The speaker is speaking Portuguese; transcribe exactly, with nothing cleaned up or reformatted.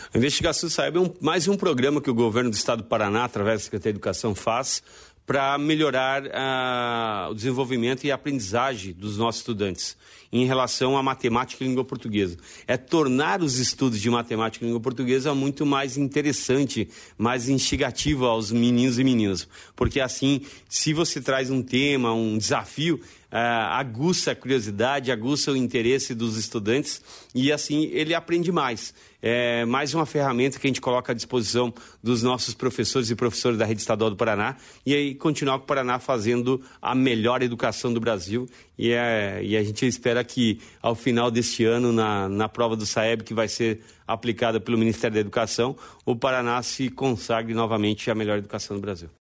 A Investigação Saeb é um, mais um programa que o governo do estado do Paraná, através da Secretaria de Educação, faz para melhorar uh, o desenvolvimento e a aprendizagem dos nossos estudantes em relação à matemática e língua portuguesa. É tornar os estudos de matemática e língua portuguesa muito mais interessante, mais instigativo aos meninos e meninas. Porque assim, se você traz um tema, um desafio, Uh, aguça a curiosidade, aguça o interesse dos estudantes e assim ele aprende mais. É mais uma ferramenta que a gente coloca à disposição dos nossos professores e professoras da Rede Estadual do Paraná e aí continuar com o Paraná fazendo a melhor educação do Brasil e, é, e a gente espera que ao final deste ano, na, na prova do Saeb, que vai ser aplicada pelo Ministério da Educação, o Paraná se consagre novamente a melhor educação do Brasil.